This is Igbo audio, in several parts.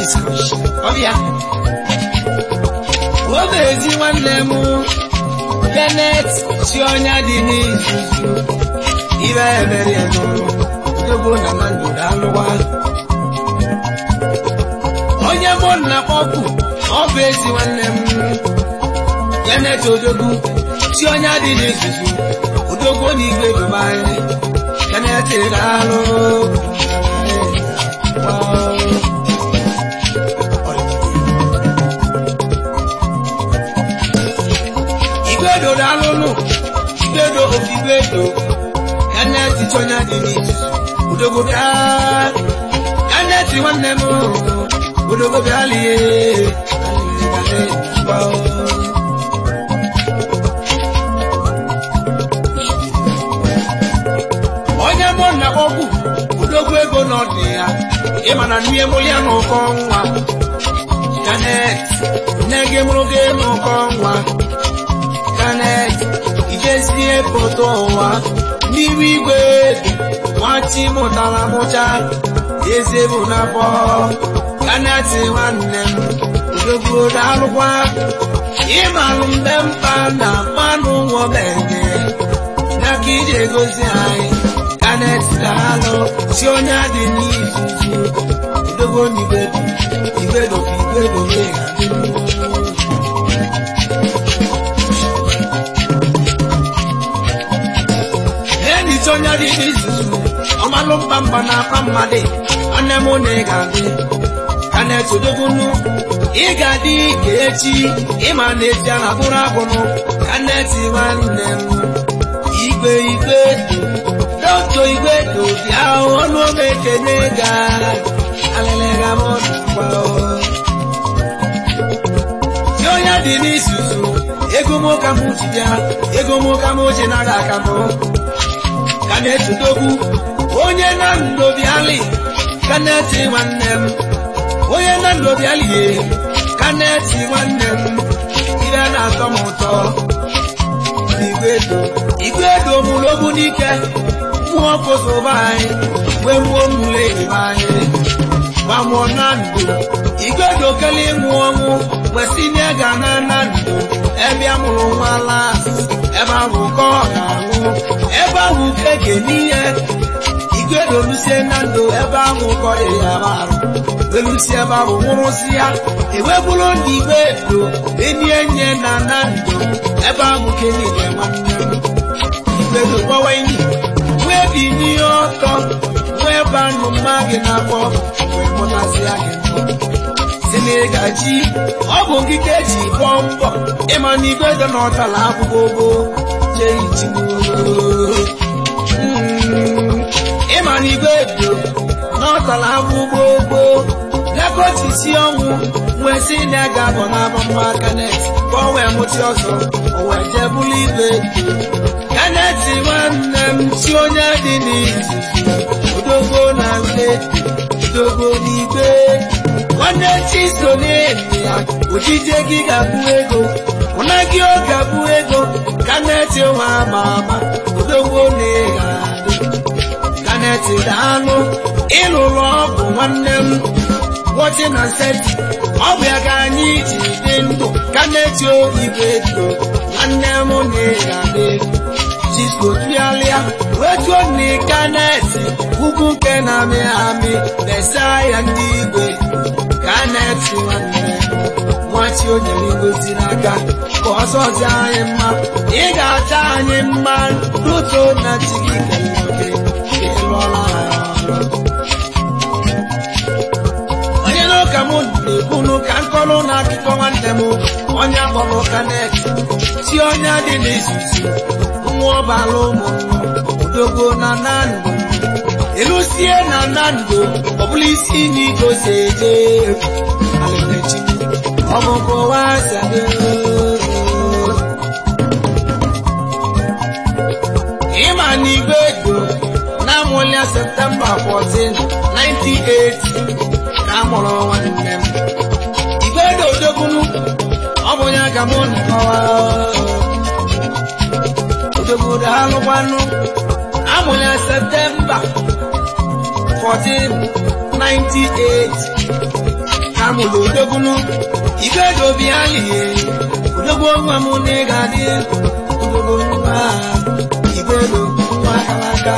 Obia Obezi nwanne m Kenneth Sionya dị n'izuzu ibe ebere ego dogo na mando dalụwa onye mụ na kpọpụ Obezi nwanne m Kenneth Odogwu Sionya dị n'izuzu Odogwu n'igwe Dubai Kenneth dalụ Igwedo dalụnụ Igwedo ofigwedo Kenneth Sionya dị n'izuzu Odogwu bịa Kenneth nwanne m Odogwu bịa lie onye mụ na ọgwụ Odogwu ego n'ọdị ya ịmana n'ihe mụrụ ya n'ụkọ nwa Kenneth nne gị mụrụ gị n'ụkọ nwa Kenneth ijezie foto ụwa n'ihu igwe nwati mụtara mụcha eze bụ n'afọ Kenneth nwanne m Odogwu dalụkwa ịmalụ mbe mkpa na mmanụ nwobenye na ka iji egozi anyị Kenneth dalụ Sionya dị n'izuzu Odogwu n'igwedo Eni Sionya dị n'izuzu ọmalụ mkpamkpa na akpa mmadụ nwanne m na ị ga-adị Kenneth Odogwu ị ga-adị ka echi ịma na echi a na-abụrụ abụrụ Kenneth nwanne m igwe Dr. Igwedo bịa ọnụ ome ekene ga alịlịga m ọdụkwa Sionya dị n'izuzu ego m ka m ji bịa ego m ka m ji naga aka m Kenneth Odogwu onye na ndobiali Kenneth nwanne m onye na ndobiali Kenneth nwanne m ibe na-atọ m ụtọ Igwedo mụrụ ogbu n'ike mmụọ kosoba anyị wee mmụọ mmụrụ ebe anyị gbamụọ na ndụ Igwedo kele ịmụ ọnwụ kwesị nye ga na ndụ ebe a mụrụ nwa las ebe ahụ ka ọ ga-anwụ ebe ahụ ka ege n'ihe Igwedo lusie na ndụ ebe ahụ kọ ya marụ welusi ebe ahụ nwụrụsi ya ewebụrụ ndị Igwedo enye nye na ndụ ebe ahụ ka enye nwanne m Igwedo gbawa enyi wee binye ọtọ wee banụ mma gị n'afọ wee mụtasịa gị si na ị gaji ọ bụ nkike eji bọọ mbọ ịma na Igwedo na ọtala akwụkwọ jee ịma na Igwedo na ọtala akwụkwọ lekọtisi ọnwụ nwee si na ga abọ n'abọ mma Kenneth ka o wee mụti ọzọ o wee jee bụrụ Igwedo Kenneth nwanne m Sionya dị n'izuzu Odogwu na Odogwu n'igwe nwanne Chiso na-eme ya ojije gị ga-abụ ego ụna gị ọ ga-abụ ego Kenneth nwa ama Odogwu na-adị Kenneth daalụ ịlụrụ ọgwụ nwanne m wọchị na seti ọ bụ ya ka anyị ji dị ndụ Kenneth Igwedo nwanne m na-adị Chisko tụgharịa wetuo na Kenneth ugwu nke na-amị amị besa ya ndị igwe Kenneth nwanne nwachi onye ngozi n'aka ka ọzọ dị anyị mma ị ga-acha anyị mma n'otu na chi gị kelụoke ịlụọla onye n'ụka m na-ebunu ka nkọrọ na akụkọ nwanne m onye akpọrọ Kenneth Sionya dị n'izuzu ọbalụ ụmụnnụ Odogwu na ndụ elusie na ndụ ọbụla isi n'igosi eje alịmechi ọmụgwọ wasado ịma na Igwedo na amụlịa Septemba 14, 98 ka amụrụ nwanne m Igwedo Odogwu ọ bụ ya ka mụ na-akọwa Odogwu alụkwanụ amụnya Septemba 14, 98 ka Amulo dogunu ibe do bi ali dogo nwa mu ne ga di dogo nwa ibe do wa kalaka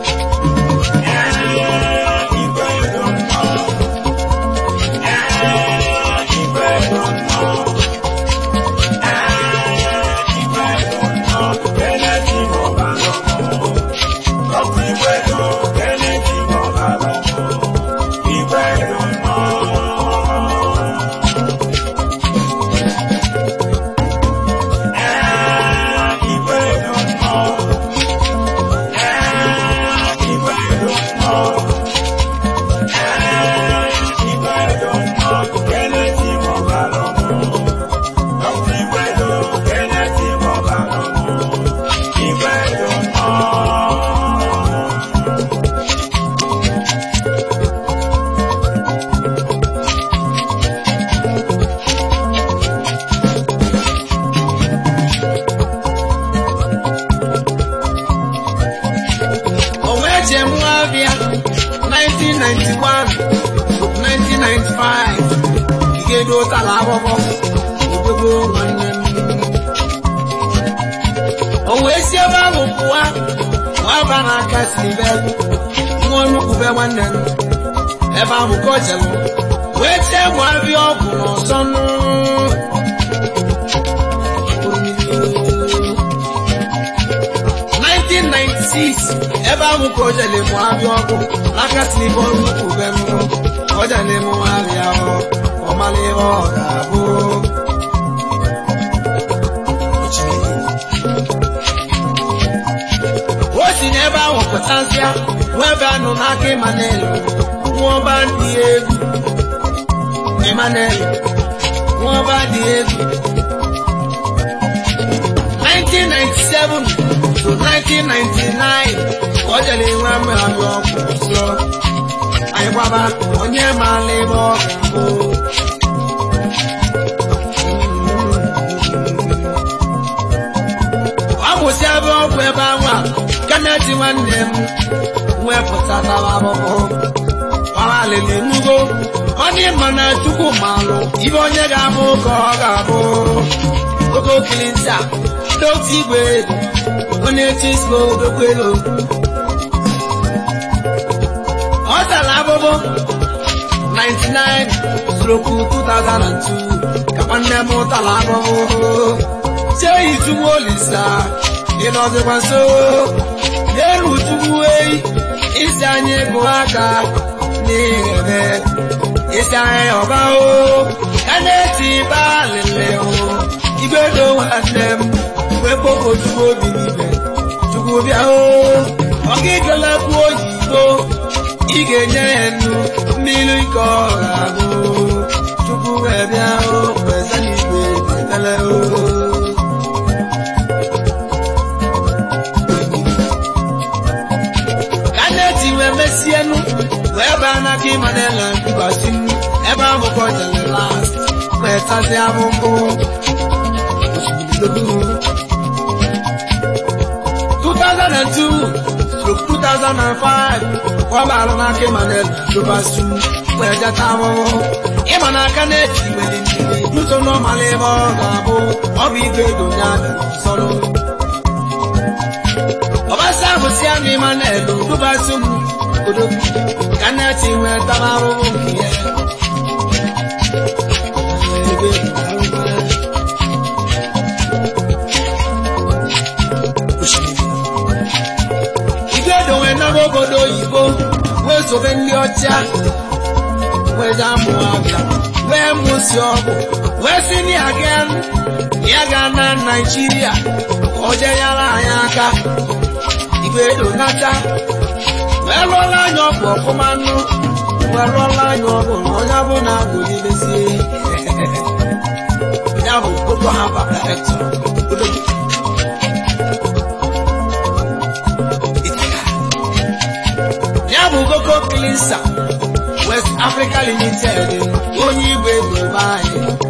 Nigeria, Ojayala Ayaka, Ibedo Nata, Werola Yoko, Komanu, Werola Yoko, Oyabuna, Budisi, Yabu, Kokohaba, Yabu Goko Kilisa, West Africa Limited, Onyibe Dubai.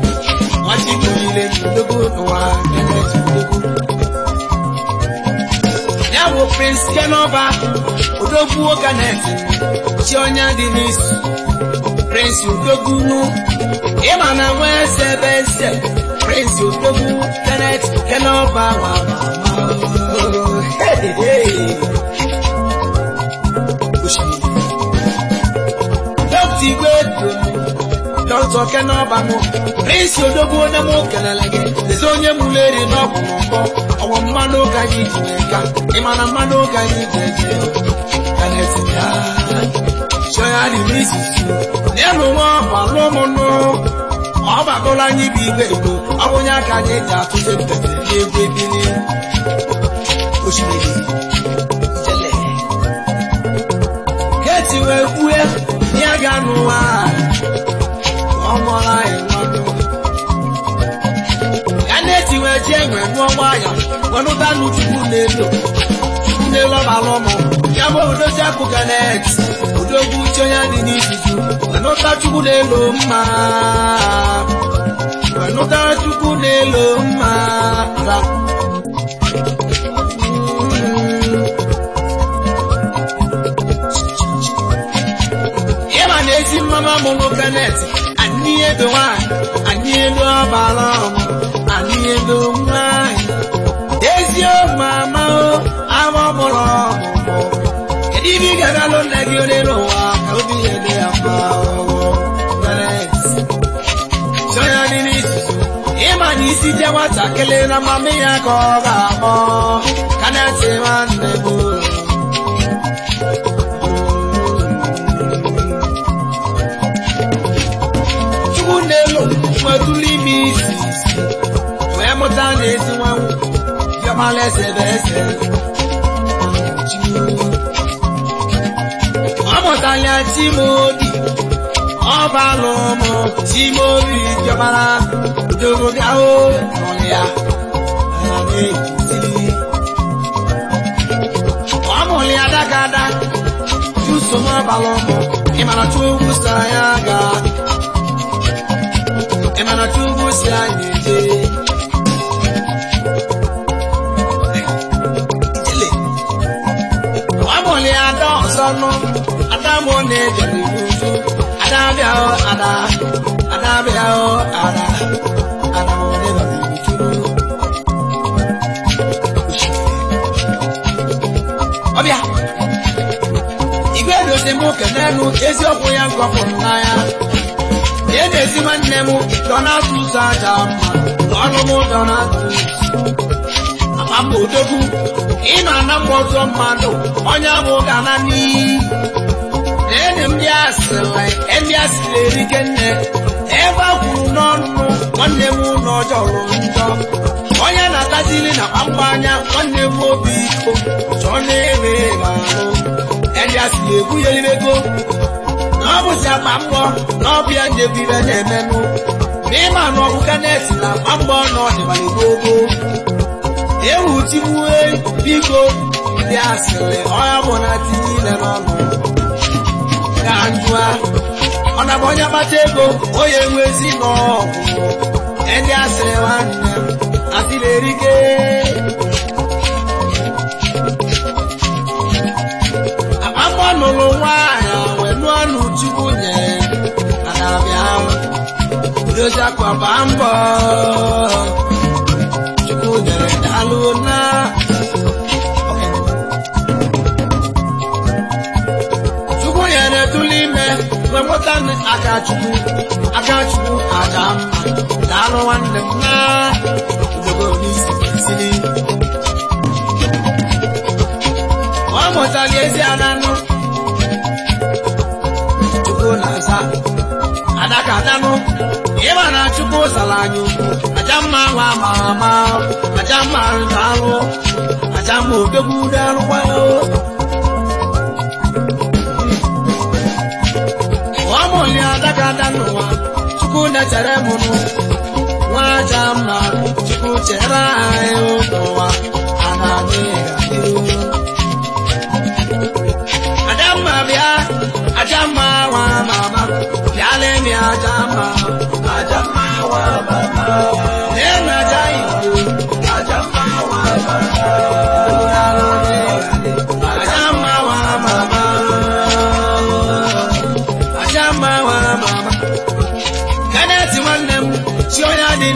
Yawo Prince Kenoba, Odogu Oganet, Chionya Dinis, Prince Prince Odogwu Imana Wese Bese Prince Odogwu Kenneth Kenoba Mama Dr. Igwedo Dr. Kenoba Prince Odogwu Nemo Kenelege Ezonye Muleri Nobu Moko Owo Mmano Kayi Jineka Imana Mmano Kayi Jeje Kenneth Ya Shoya di misisi Nemu wa palomono Oba kola nyibi Igwedo Abonya Kayi Jatuse Tete Yegwedini Oshimedi Jele Keti Wekuye Niaganuwa Omola Iwano Yaneti Wejenwe Nwaya Wanu Danu Chukunelo Chukunelo Balomo Yamo Udoja Kuganet Udogu Chonya Dinisisu Wanota Chukunelo Ma Wanota Chukunelo Ma Mama Mono Canet, and near the wine, and near the balloon, and near the wine. There's your mama, I'm a balloon. And if you get alone like you know, I'll be a day of so I need Emanisi Jawata Kelena Mamia Koga, can I say one neighbor? Matuli misis, where Motan is one, Yamales vessel. Amotania Timodi, Obalomo, Timodi, Yamala, Dogao, Monia, Amolia Dagada, Tusoma Balomo, Imanatu Musayaga. Emana tubu sianyije Ijele Wamole ada osono Adamo ne jeli buzu Adabia o ada Adabia o ada Adamo ne jeli buzu Obia Igwedo se mo kenenu Ezi opo ya nkwapo naya Yede siman nemu Donatu Sajama Onomo Donatu Amambo Dogu Ina Nambozo Mando Onyamo Ganani Nene Mbiasile Mbiasile Rikene Eva Kunono Wanemu Nojoro Njo Onya Nakazili na Pambanya Wanemu Biko Chone Megano Mbiasile Kuyelibeko Nobusa Pambo Nobia Ndebibe Nemenu Nima Nobu Kanesi na Pambo no Nebaligogo Ewu Timue Biko Mbiasile Oya Bonati Nenono Kanjua Onabonya Batego Oye Mwezi no Mbiasile Wane Asilerike Apambo Nolo Waya Wenu Chukunye Anabia Udoja kwa Bambo Chukunye Daluna Chukunye Netulime Wemotane Akachuku Adam Dalo Wandemna Udogo Nisi Wamotagezi Anano Naza Adaka Dano Imana Chuko Salanyu Ajama wa mama Ajama Dalo Ajamu Doguda Wano Wamoli Adaka Dano Chuko Neteremunu Wajama Chuko Cherayo Noa Ananega Adama Bia Ajama wa mama, yale mi ajama wa mama, nena jaibu, ajama wa mama, ajama wa mama, ajama wa mama.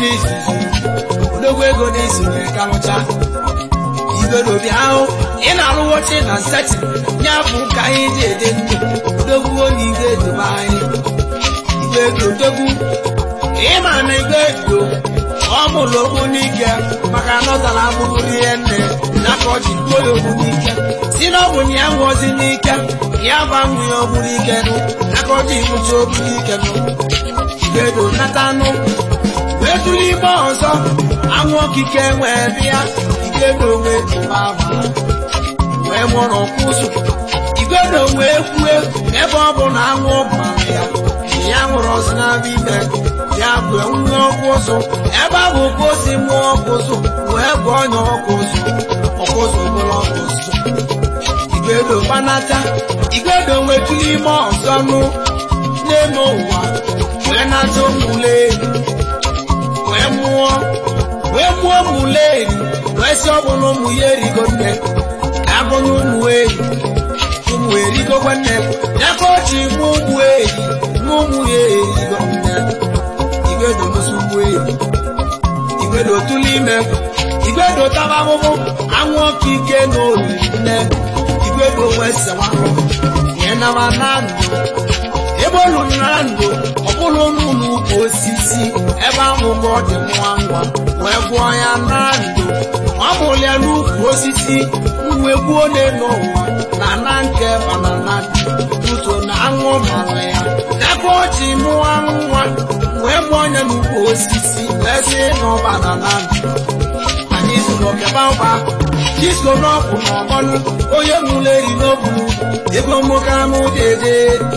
n'isi odogwu ego n'isi wee galụcha igwedo bịa ị na-arụwochi na seti ya bụ ka anyị ji ede ndụ odogwu na igwedo be anyị igwedo odogwu ịma na igwedo ọ mụrụ okwu n'ike maka nọtara abụrụ ihe nne n'aka ọ ji gbuo ya okwu n'ike si na ọ bụ na ya ngọzi n'ike ya gbanwe ya okwu n'ike nụ n'aka ọ ji nwụcha okwu n'ike nụ igwedo natanụ wee tụrụ igbe ọzọ anwụ okike wee bịa igwedo wee tụba wee mụrụ ọkụzụ igwedo wee kwue ebe ọ bụ na anwụ bara ya nwụrụ ọzọ n'abụ ime ya bụ nwa ọkụzụ ebe a bụ ka o si mụọ ọkụzụ wee bụ onye ọkụzụ bụrụ ọkụzụ igwedo gbanata igwedo nwetụrụ ime ọzọ nụ n'elu ụwa wee nata ụmụle wee mụọ ụmụle wee si ọ bụ na ụmụ ya erigo nne ya bụ na ụmụ erigo nne ya ka o ji mụ ụmụ na ụmụ ya erigo nne igwedo mụsụ ụmụ igwedo tụlụ ime igwedo taba ahụhụ anwụ ọkụ ike na oli nne igwedo wee sewarụ wee naba na ndụ ebe olu na ndụ ọ bụrụ n'ụlọ ukwu osisi ebe ahụ ka ọ dị nwa ngwa wee gụọ ya na ndụ ọ mụrụ ya n'ukwu osisi wee gbuo n'elu ụwa na na nke banana tuto na anwụ mara ya ebe o ji mụọ nwa wee gbuo onye n'ukwu osisi wee sị na ọ banana anyị zụrụ okeba ụba disko n'ọkụ na ọgbọnụ onye mụrụ eri n'okwu ego mụkamụ dede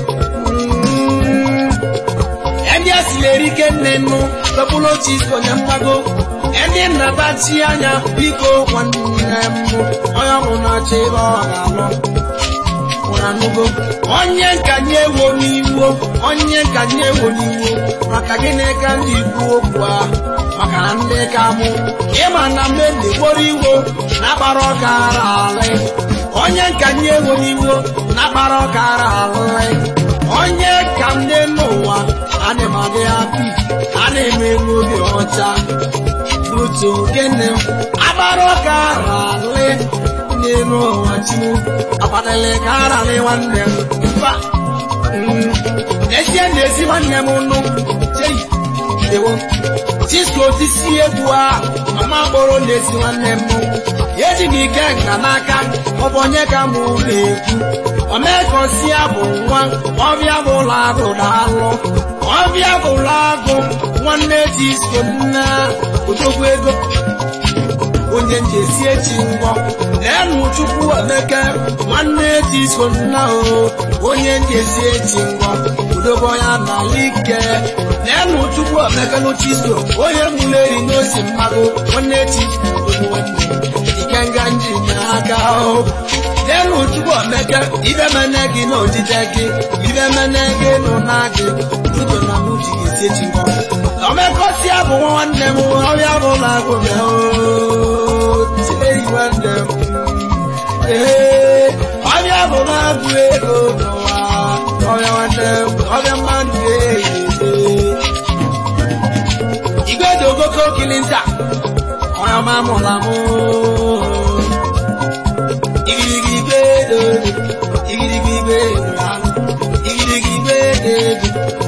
ndị a sileri ike nne nnu tọpụrụ chisko nye mgbago ndị nnabachi anya biko nwanne mbụ onye ọbụ na-achọ ebe ọ ga-alụ ụranụgo onye nkanye ewo n'iwu maka gịnị ka ndị ikwu okwu a maka na ndị ka mụ ịma na mmemme gboro iwo na-akpara ọka ara alị onye nkanye ewo n'iwu na-akpara ọka ara alị onye ka ndị n'ụwa ana m adị hapi ana m enwe obi ọcha n'otu gịnị agbara ọka ara alị n'elu ụwa chimu akwadele ka ara alị nwanne m mba ezie na-ezi nwanne m nụ ewo chisko osisi egwu a mama kpọrọ na-ezi nwanne m eji m ike nka n'aka ọ bụ onye ka mụ na-ekwu omekosi abụ nwa ọbịa bụla agụ na-alụ ọbịa bụla agụ nwanne chisko nna odogwu ego onye njesi echi ngọ na-enu chukwu emeke nwanne chisko nna onye njesi echi ngọ udobo ya n'ala ike na-enu chukwu emeke no chisko onye mụrụ eri n'osi mmadụ nwanne chisko ike nga nji n'aka nenu chukwu emeke ibe mene gị na ojije gị ibe mene gị n'ụna gị udo na mụji ga-esi echi ngọ omekosi abụ nwanne m ọrịa bụla agụbịa nwanne m ọrịa bụla agụ ego n'ụwa ọrịa nwanne m ọrịa mmadụ igwedo ogoko kilinta ọrịa ma mụla mụ igirigi igwedo